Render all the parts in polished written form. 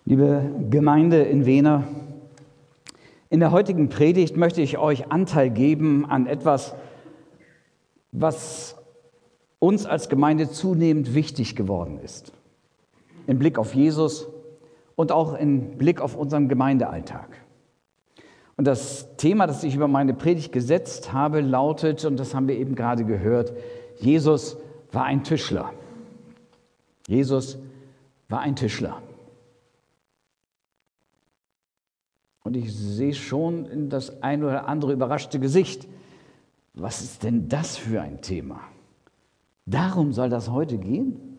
Liebe Gemeinde in Wehner, in der heutigen Predigt möchte ich euch Anteil geben an etwas, was uns als Gemeinde zunehmend wichtig geworden ist. Im Blick auf Jesus und auch im Blick auf unseren Gemeindealltag. Und das Thema, das ich über meine Predigt gesetzt habe, lautet, und das haben wir eben gerade gehört, Jesus war ein Tischler. Jesus war ein Tischler. Und ich sehe schon in das ein oder andere überraschte Gesicht. Was ist denn das für ein Thema? Darum soll das heute gehen?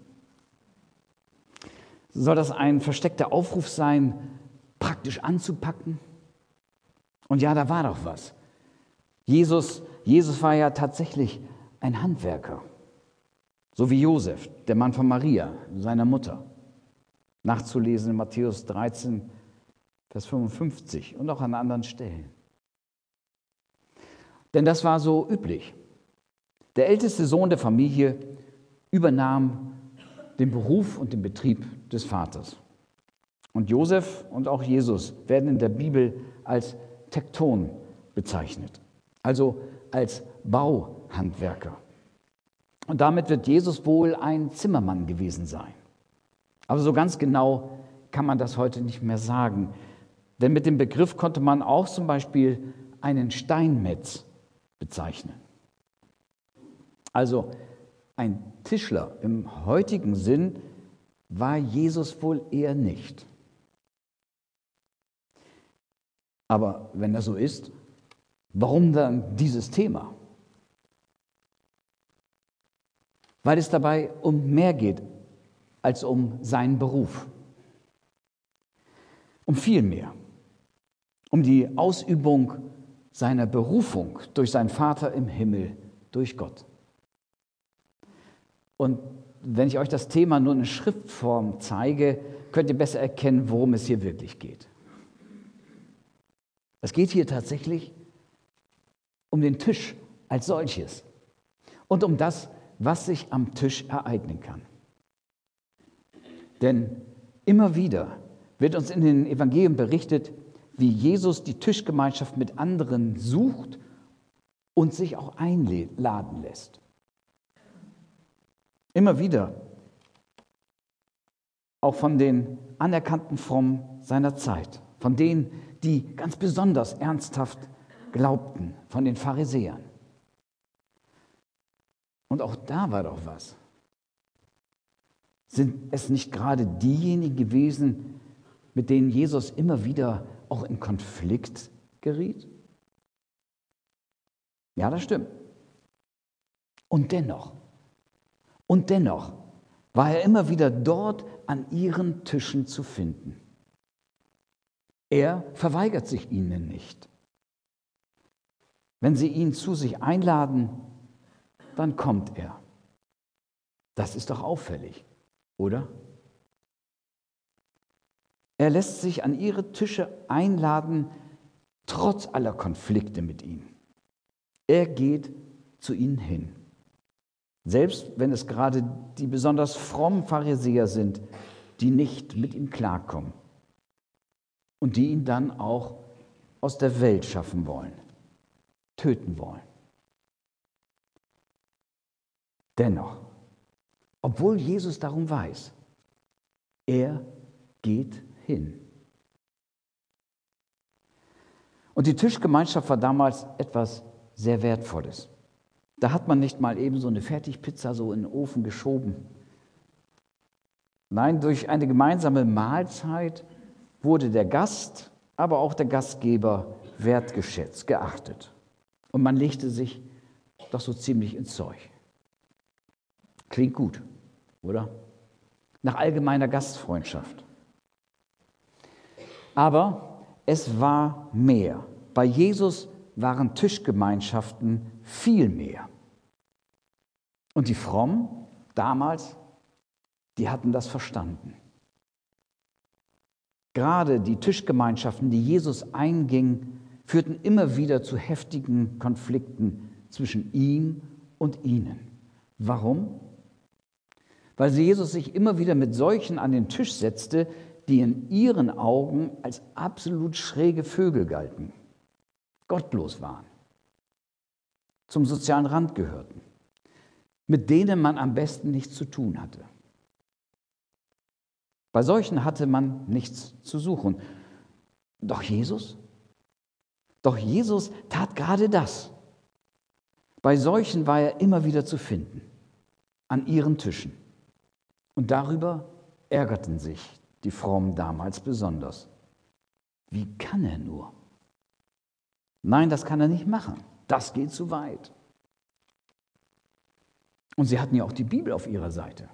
Soll das ein versteckter Aufruf sein, praktisch anzupacken? Und ja, da war doch was. Jesus war ja tatsächlich ein Handwerker. So wie Josef, der Mann von Maria, seiner Mutter. Nachzulesen in Matthäus 13, Vers 55 und auch an anderen Stellen. Denn das war so üblich. Der älteste Sohn der Familie übernahm den Beruf und den Betrieb des Vaters. Und Josef und auch Jesus werden in der Bibel als Tekton bezeichnet, also als Bauhandwerker. Und damit wird Jesus wohl ein Zimmermann gewesen sein. Aber so ganz genau kann man das heute nicht mehr sagen. Denn mit dem Begriff konnte man auch zum Beispiel einen Steinmetz bezeichnen. Also ein Tischler im heutigen Sinn war Jesus wohl eher nicht. Aber wenn das so ist, warum dann dieses Thema? Weil es dabei um mehr geht als um seinen Beruf. Um viel mehr. Um die Ausübung seiner Berufung durch seinen Vater im Himmel, durch Gott. Und wenn ich euch das Thema nur in Schriftform zeige, könnt ihr besser erkennen, worum es hier wirklich geht. Es geht hier tatsächlich um den Tisch als solches und um das, was sich am Tisch ereignen kann. Denn immer wieder wird uns in den Evangelien berichtet, wie Jesus die Tischgemeinschaft mit anderen sucht und sich auch einladen lässt. Immer wieder, auch von den anerkannten Frommen seiner Zeit, von denen, die ganz besonders ernsthaft glaubten, von den Pharisäern. Und auch da war doch was. Sind es nicht gerade diejenigen gewesen, mit denen Jesus immer wieder auch in Konflikt geriet? Ja, das stimmt. Und dennoch war er immer wieder dort an ihren Tischen zu finden. Er verweigert sich ihnen nicht. Wenn sie ihn zu sich einladen, dann kommt er. Das ist doch auffällig, oder? Er lässt sich an ihre Tische einladen, trotz aller Konflikte mit ihnen. Er geht zu ihnen hin. Selbst wenn es gerade die besonders frommen Pharisäer sind, die nicht mit ihm klarkommen und die ihn dann auch aus der Welt schaffen wollen, töten wollen. Dennoch, obwohl Jesus darum weiß, er geht hin. Und die Tischgemeinschaft war damals etwas sehr Wertvolles. Da hat man nicht mal eben so eine Fertigpizza so in den Ofen geschoben. Nein, durch eine gemeinsame Mahlzeit wurde der Gast, aber auch der Gastgeber wertgeschätzt, geachtet. Und man legte sich doch so ziemlich ins Zeug. Klingt gut, oder? Nach allgemeiner Gastfreundschaft. Aber es war mehr. Bei Jesus waren Tischgemeinschaften viel mehr. Und die Frommen damals, die hatten das verstanden. Gerade die Tischgemeinschaften, die Jesus einging, führten immer wieder zu heftigen Konflikten zwischen ihm und ihnen. Warum? Weil Jesus sich immer wieder mit solchen an den Tisch setzte, die in ihren Augen als absolut schräge Vögel galten, gottlos waren, zum sozialen Rand gehörten, mit denen man am besten nichts zu tun hatte. Bei solchen hatte man nichts zu suchen. Doch Jesus tat gerade das. Bei solchen war er immer wieder zu finden, an ihren Tischen. Und darüber ärgerten sich die Frommen damals besonders. Wie kann er nur? Nein, das kann er nicht machen. Das geht zu weit. Und sie hatten ja auch die Bibel auf ihrer Seite.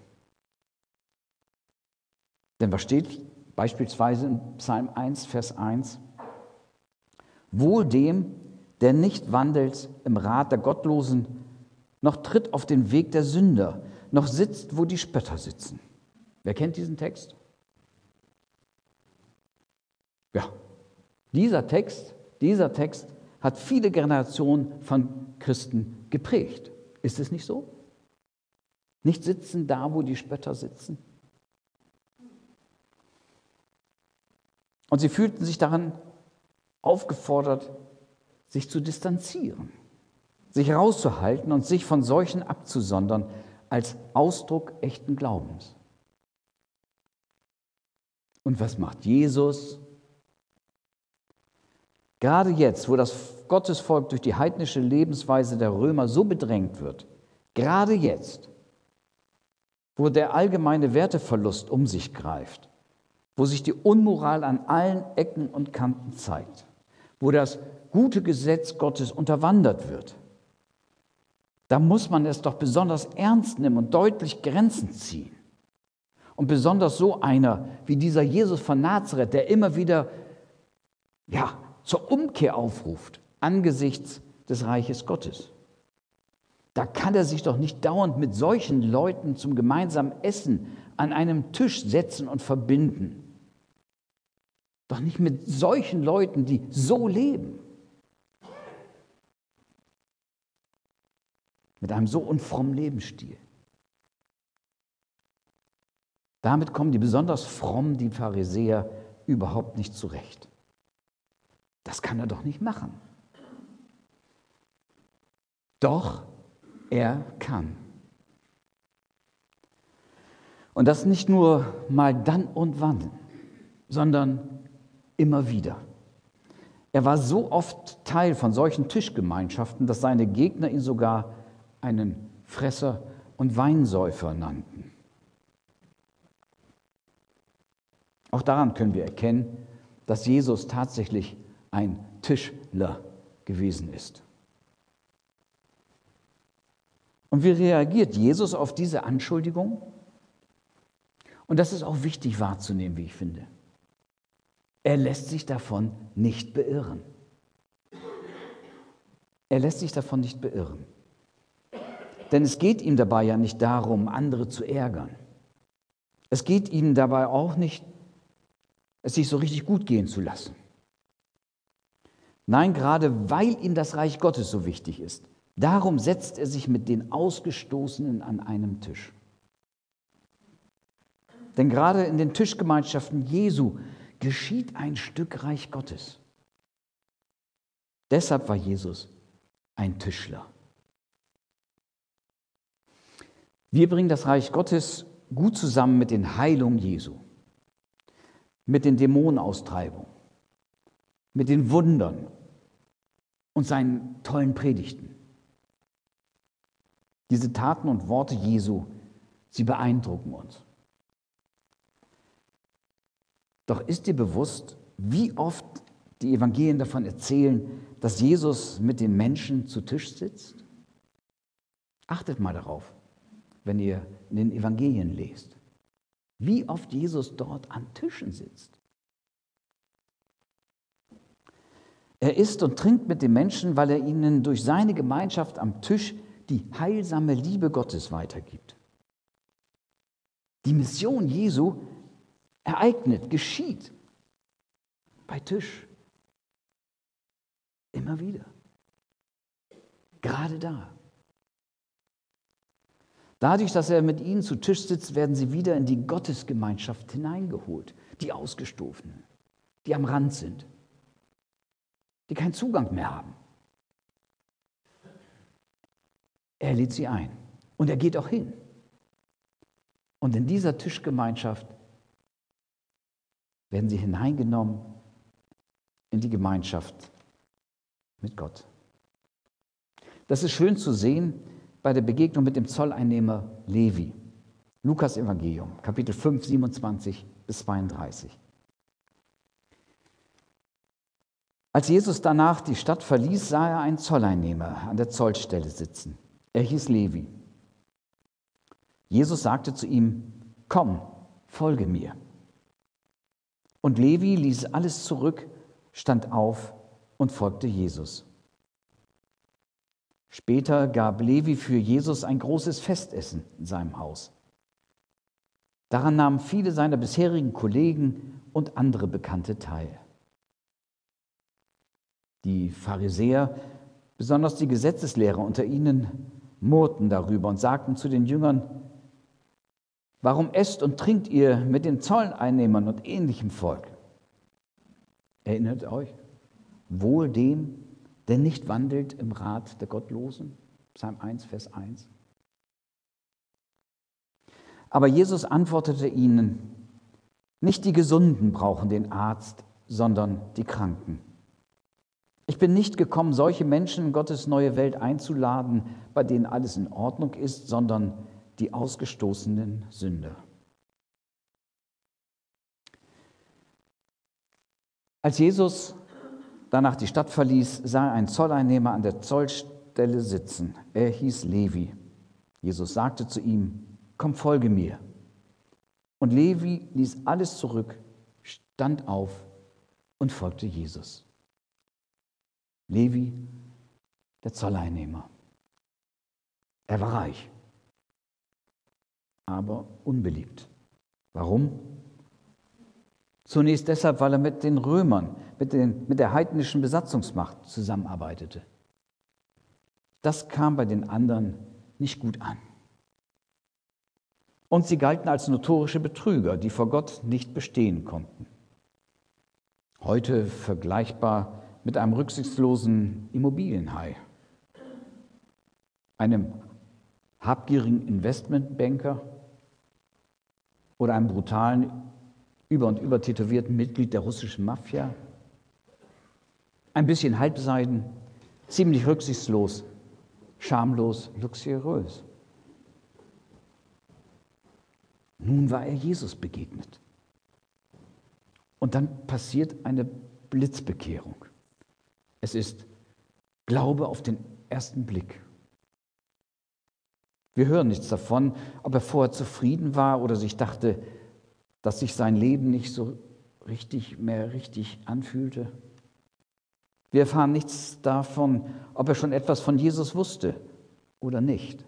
Denn was steht beispielsweise in Psalm 1, Vers 1? Wohl dem, der nicht wandelt im Rat der Gottlosen, noch tritt auf den Weg der Sünder, noch sitzt, wo die Spötter sitzen. Wer kennt diesen Text? Ja, dieser Text hat viele Generationen von Christen geprägt. Ist es nicht so? Nicht sitzen da, wo die Spötter sitzen? Und sie fühlten sich daran aufgefordert, sich zu distanzieren, sich rauszuhalten und sich von solchen abzusondern als Ausdruck echten Glaubens. Und was macht Jesus? Gerade jetzt, wo das Gottesvolk durch die heidnische Lebensweise der Römer so bedrängt wird, gerade jetzt, wo der allgemeine Werteverlust um sich greift, wo sich die Unmoral an allen Ecken und Kanten zeigt, wo das gute Gesetz Gottes unterwandert wird, da muss man es doch besonders ernst nehmen und deutlich Grenzen ziehen. Und besonders so einer wie dieser Jesus von Nazareth, der immer wieder zur Umkehr aufruft angesichts des Reiches Gottes. Da kann er sich doch nicht dauernd mit solchen Leuten zum gemeinsamen Essen an einem Tisch setzen und verbinden. Doch nicht mit solchen Leuten, die so leben. Mit einem so unfrommen Lebensstil. Damit kommen die besonders frommen, die Pharisäer, überhaupt nicht zurecht. Das kann er doch nicht machen. Doch er kann. Und das nicht nur mal dann und wann, sondern immer wieder. Er war so oft Teil von solchen Tischgemeinschaften, dass seine Gegner ihn sogar einen Fresser und Weinsäufer nannten. Auch daran können wir erkennen, dass Jesus tatsächlich ein Tischler gewesen ist. Und wie reagiert Jesus auf diese Anschuldigung? Und das ist auch wichtig wahrzunehmen, wie ich finde. Er lässt sich davon nicht beirren. Er lässt sich davon nicht beirren. Denn es geht ihm dabei ja nicht darum, andere zu ärgern. Es geht ihm dabei auch nicht, es sich so richtig gut gehen zu lassen. Nein, gerade weil ihm das Reich Gottes so wichtig ist, darum setzt er sich mit den Ausgestoßenen an einem Tisch. Denn gerade in den Tischgemeinschaften Jesu geschieht ein Stück Reich Gottes. Deshalb war Jesus ein Tischler. Wir bringen das Reich Gottes gut zusammen mit den Heilungen Jesu, mit den Dämonenaustreibungen, mit den Wundern und seinen tollen Predigten. Diese Taten und Worte Jesu, sie beeindrucken uns. Doch ist dir bewusst, wie oft die Evangelien davon erzählen, dass Jesus mit den Menschen zu Tisch sitzt? Achtet mal darauf, wenn ihr in den Evangelien lest, wie oft Jesus dort an Tischen sitzt. Er isst und trinkt mit den Menschen, weil er ihnen durch seine Gemeinschaft am Tisch die heilsame Liebe Gottes weitergibt. Die Mission Jesu ereignet, geschieht bei Tisch. Immer wieder. Gerade da. Dadurch, dass er mit ihnen zu Tisch sitzt, werden sie wieder in die Gottesgemeinschaft hineingeholt. Die Ausgestoßenen, die am Rand sind, die keinen Zugang mehr haben. Er lädt sie ein und er geht auch hin. Und in dieser Tischgemeinschaft werden sie hineingenommen in die Gemeinschaft mit Gott. Das ist schön zu sehen bei der Begegnung mit dem Zolleinnehmer Levi. Lukas Evangelium, Kapitel 5, 27 bis 32. Als Jesus danach die Stadt verließ, sah er einen Zolleinnehmer an der Zollstelle sitzen. Er hieß Levi. Jesus sagte zu ihm: Komm, folge mir. Und Levi ließ alles zurück, stand auf und folgte Jesus. Später gab Levi für Jesus ein großes Festessen in seinem Haus. Daran nahmen viele seiner bisherigen Kollegen und andere Bekannte teil. Die Pharisäer, besonders die Gesetzeslehrer unter ihnen, murrten darüber und sagten zu den Jüngern: Warum esst und trinkt ihr mit den Zolleinnehmern und ähnlichem Volk? Erinnert euch? Wohl dem, der nicht wandelt im Rat der Gottlosen. Psalm 1, Vers 1. Aber Jesus antwortete ihnen: Nicht die Gesunden brauchen den Arzt, sondern die Kranken. Ich bin nicht gekommen, solche Menschen in Gottes neue Welt einzuladen, bei denen alles in Ordnung ist, sondern die ausgestoßenen Sünder. Als Jesus danach die Stadt verließ, sah er einen Zolleinnehmer an der Zollstelle sitzen. Er hieß Levi. Jesus sagte zu ihm: Komm, folge mir. Und Levi ließ alles zurück, stand auf und folgte Jesus. Levi, der Zolleinnehmer. Er war reich, aber unbeliebt. Warum? Zunächst deshalb, weil er mit den Römern, mit der heidnischen Besatzungsmacht zusammenarbeitete. Das kam bei den anderen nicht gut an. Und sie galten als notorische Betrüger, die vor Gott nicht bestehen konnten. Heute vergleichbar mit einem rücksichtslosen Immobilienhai, einem habgierigen Investmentbanker oder einem brutalen, über und über tätowierten Mitglied der russischen Mafia. Ein bisschen halbseiden, ziemlich rücksichtslos, schamlos, luxuriös. Nun war er Jesus begegnet. Und dann passiert eine Blitzbekehrung. Es ist Glaube auf den ersten Blick. Wir hören nichts davon, ob er vorher zufrieden war oder sich dachte, dass sich sein Leben nicht so mehr richtig anfühlte. Wir erfahren nichts davon, ob er schon etwas von Jesus wusste oder nicht.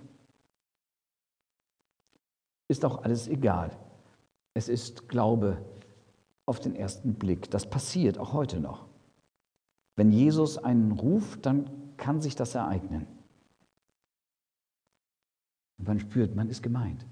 Ist auch alles egal. Es ist Glaube auf den ersten Blick. Das passiert auch heute noch. Wenn Jesus einen ruft, dann kann sich das ereignen. Und man spürt, man ist gemeint.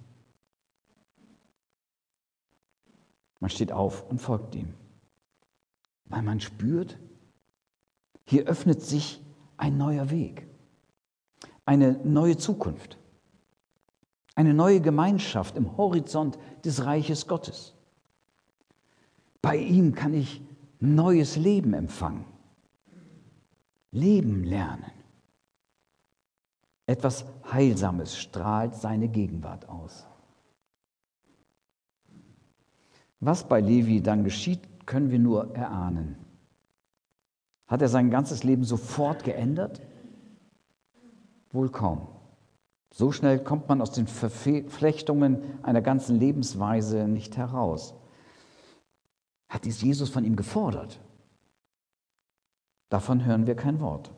Man steht auf und folgt ihm. Weil man spürt, hier öffnet sich ein neuer Weg, eine neue Zukunft, eine neue Gemeinschaft im Horizont des Reiches Gottes. Bei ihm kann ich neues Leben empfangen, Leben lernen. Etwas Heilsames strahlt seine Gegenwart aus. Was bei Levi dann geschieht, können wir nur erahnen. Hat er sein ganzes Leben sofort geändert? Wohl kaum. So schnell kommt man aus den Verflechtungen einer ganzen Lebensweise nicht heraus. Hat dies Jesus von ihm gefordert? Davon hören wir kein Wort.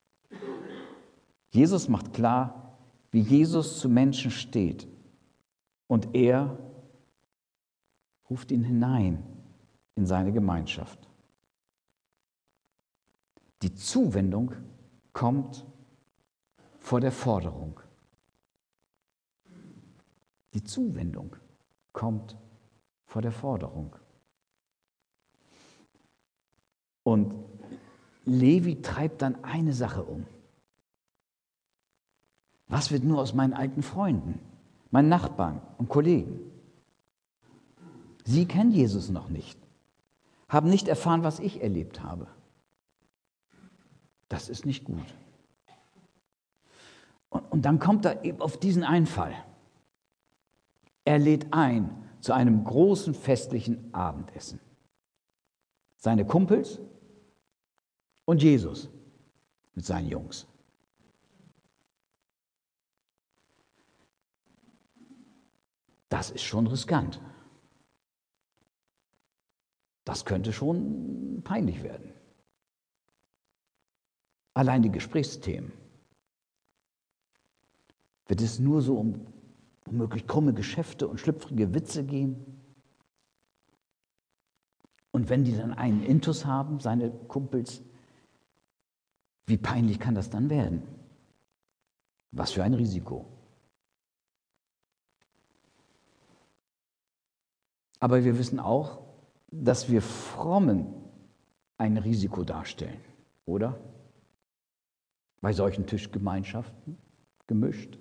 Jesus macht klar, wie Jesus zu Menschen steht. Und er ruft ihn hinein in seine Gemeinschaft. Die Zuwendung kommt vor der Forderung. Die Zuwendung kommt vor der Forderung. Und Levi treibt dann eine Sache um. Was wird nur aus meinen alten Freunden, meinen Nachbarn und Kollegen? Sie kennen Jesus noch nicht, haben nicht erfahren, was ich erlebt habe. Das ist nicht gut. Und dann kommt er eben auf diesen Einfall. Er lädt ein zu einem großen festlichen Abendessen. Seine Kumpels und Jesus mit seinen Jungs. Das ist schon riskant. Das könnte schon peinlich werden. Allein die Gesprächsthemen. Wird es nur so um womöglich krumme Geschäfte und schlüpfrige Witze gehen? Und wenn die dann einen Intus haben, seine Kumpels, wie peinlich kann das dann werden? Was für ein Risiko. Aber wir wissen auch, dass wir Frommen ein Risiko darstellen, oder? Bei solchen Tischgemeinschaften gemischt.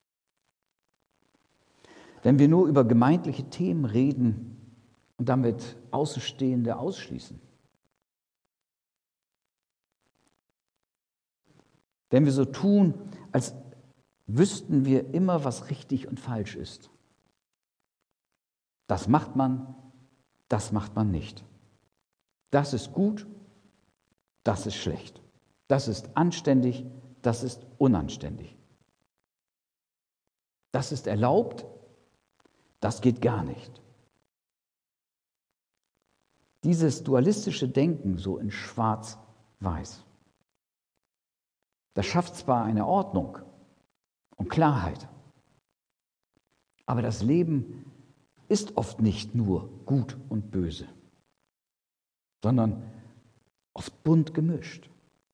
Wenn wir nur über gemeindliche Themen reden und damit Außenstehende ausschließen. Wenn wir so tun, als wüssten wir immer, was richtig und falsch ist. Das macht man nicht. Das ist gut, das ist schlecht. Das ist anständig, das ist unanständig. Das ist erlaubt, das geht gar nicht. Dieses dualistische Denken so in Schwarz-Weiß, das schafft zwar eine Ordnung und Klarheit, aber das Leben ist oft nicht nur gut und böse, sondern oft bunt gemischt.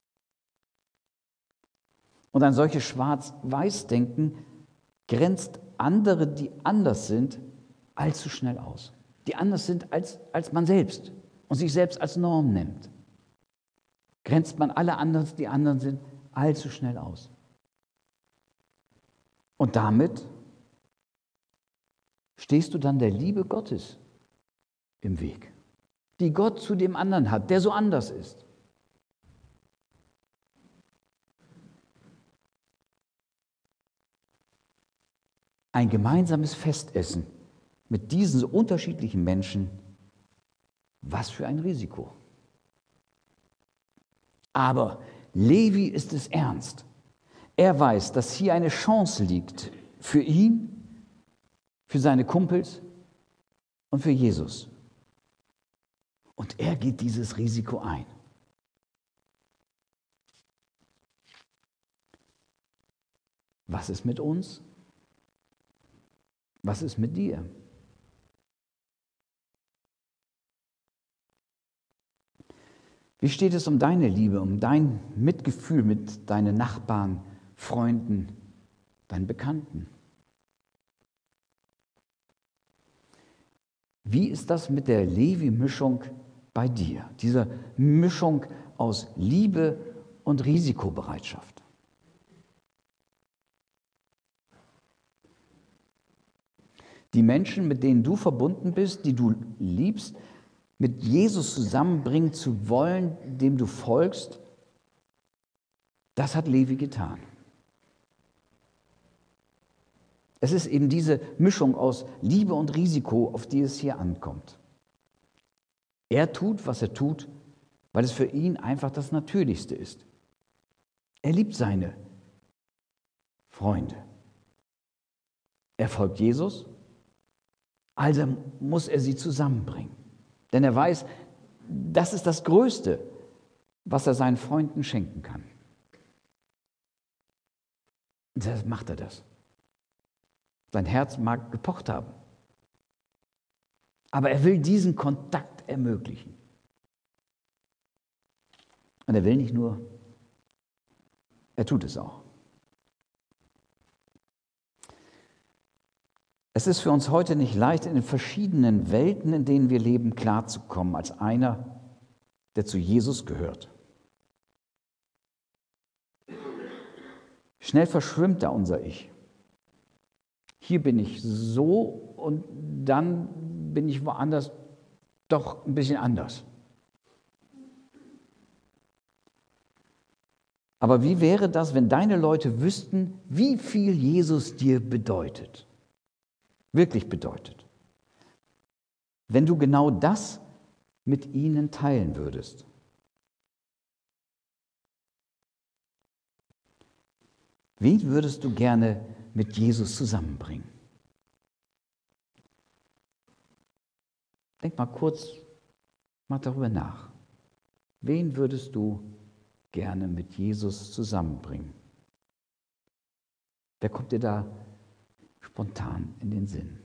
Und ein solches Schwarz-Weiß-Denken grenzt andere, die anders sind, allzu schnell aus. Die anders sind als man selbst und sich selbst als Norm nimmt. Grenzt man alle anderen, die anderen sind, allzu schnell aus. Und damit stehst du dann der Liebe Gottes im Weg, die Gott zu dem anderen hat, der so anders ist. Ein gemeinsames Festessen mit diesen so unterschiedlichen Menschen, was für ein Risiko. Aber Levi ist es ernst. Er weiß, dass hier eine Chance liegt für ihn, für seine Kumpels und für Jesus. Und er geht dieses Risiko ein. Was ist mit uns? Was ist mit dir? Wie steht es um deine Liebe, um dein Mitgefühl mit deinen Nachbarn, Freunden, deinen Bekannten? Wie ist das mit der Levi-Mischung bei dir? Diese Mischung aus Liebe und Risikobereitschaft. Die Menschen, mit denen du verbunden bist, die du liebst, mit Jesus zusammenbringen zu wollen, dem du folgst, das hat Levi getan. Es ist eben diese Mischung aus Liebe und Risiko, auf die es hier ankommt. Er tut, was er tut, weil es für ihn einfach das Natürlichste ist. Er liebt seine Freunde. Er folgt Jesus, also muss er sie zusammenbringen. Denn er weiß, das ist das Größte, was er seinen Freunden schenken kann. Und deshalb macht er das. Sein Herz mag gepocht haben. Aber er will diesen Kontakt ermöglichen. Und er will nicht nur, er tut es auch. Es ist für uns heute nicht leicht, in den verschiedenen Welten, in denen wir leben, klarzukommen, als einer, der zu Jesus gehört. Schnell verschwimmt da unser Ich. Hier bin ich so und dann bin ich woanders doch ein bisschen anders. Aber wie wäre das, wenn deine Leute wüssten, wie viel Jesus dir bedeutet? Wirklich bedeutet. Wenn du genau das mit ihnen teilen würdest. Wen würdest du gerne mit Jesus zusammenbringen? Denk mal kurz, mach darüber nach. Wen würdest du gerne mit Jesus zusammenbringen? Wer kommt dir da spontan in den Sinn?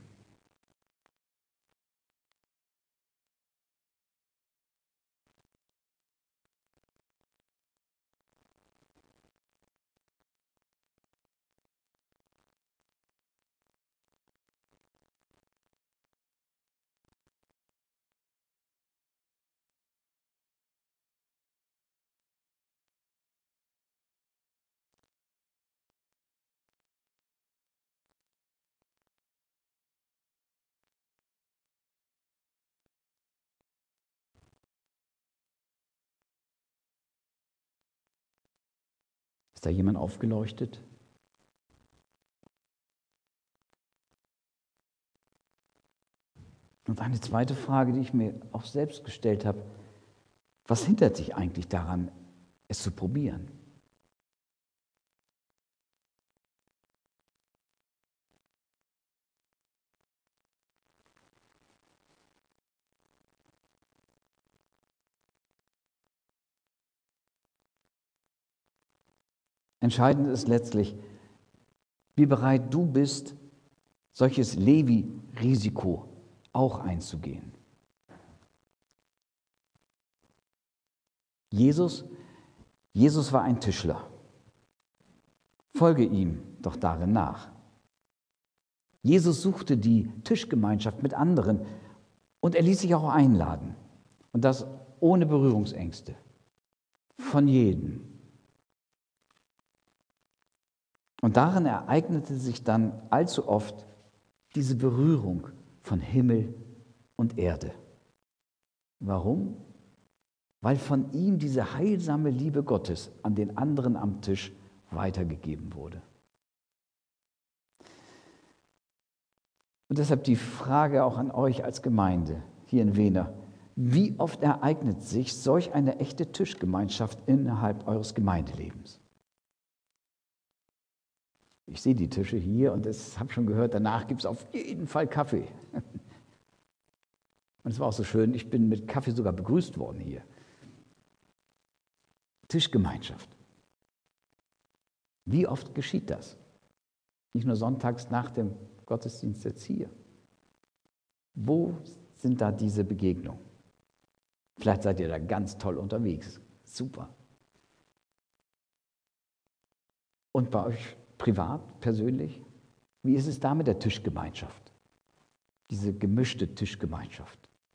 Ist da jemand aufgeleuchtet? Und eine zweite Frage, die ich mir auch selbst gestellt habe: Was hindert dich eigentlich daran, es zu probieren? Entscheidend ist letztlich, wie bereit du bist, solches Levi-Risiko auch einzugehen. Jesus war ein Tischler. Folge ihm doch darin nach. Jesus suchte die Tischgemeinschaft mit anderen und er ließ sich auch einladen. Und das ohne Berührungsängste. Von jedem. Und darin ereignete sich dann allzu oft diese Berührung von Himmel und Erde. Warum? Weil von ihm diese heilsame Liebe Gottes an den anderen am Tisch weitergegeben wurde. Und deshalb die Frage auch an euch als Gemeinde hier in Wehner: Wie oft ereignet sich solch eine echte Tischgemeinschaft innerhalb eures Gemeindelebens? Ich sehe die Tische hier und ich habe schon gehört, danach gibt es auf jeden Fall Kaffee. Und es war auch so schön, ich bin mit Kaffee sogar begrüßt worden hier. Tischgemeinschaft. Wie oft geschieht das? Nicht nur sonntags nach dem Gottesdienst jetzt hier. Wo sind da diese Begegnungen? Vielleicht seid ihr da ganz toll unterwegs. Super. Und bei euch privat, persönlich? Wie ist es da mit der Tischgemeinschaft? Diese gemischte Tischgemeinschaft.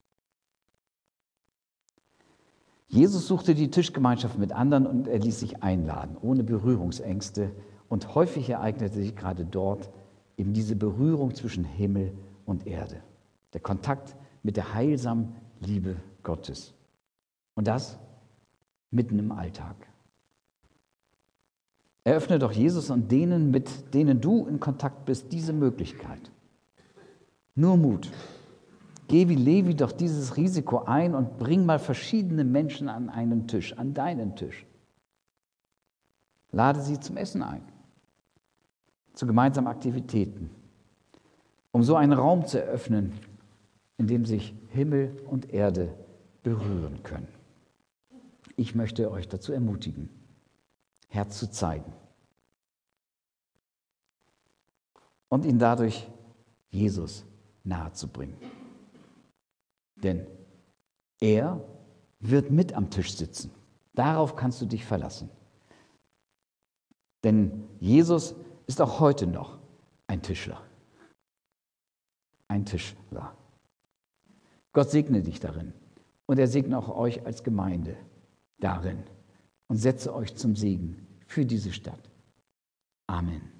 Jesus suchte die Tischgemeinschaft mit anderen und er ließ sich einladen, ohne Berührungsängste. Und häufig ereignete sich gerade dort eben diese Berührung zwischen Himmel und Erde. Der Kontakt mit der heilsamen Liebe Gottes. Und das mitten im Alltag. Eröffne doch Jesus und denen, mit denen du in Kontakt bist, diese Möglichkeit. Nur Mut. Geh wie Levi doch dieses Risiko ein und bring mal verschiedene Menschen an einen Tisch, an deinen Tisch. Lade sie zum Essen ein, zu gemeinsamen Aktivitäten, um so einen Raum zu eröffnen, in dem sich Himmel und Erde berühren können. Ich möchte euch dazu ermutigen, Herz zu zeigen und ihn dadurch Jesus nahezubringen. Denn er wird mit am Tisch sitzen. Darauf kannst du dich verlassen. Denn Jesus ist auch heute noch ein Tischler. ein Tischler. Gott segne dich darin und er segne auch euch als Gemeinde darin und setze euch zum Segen für diese Stadt. Amen.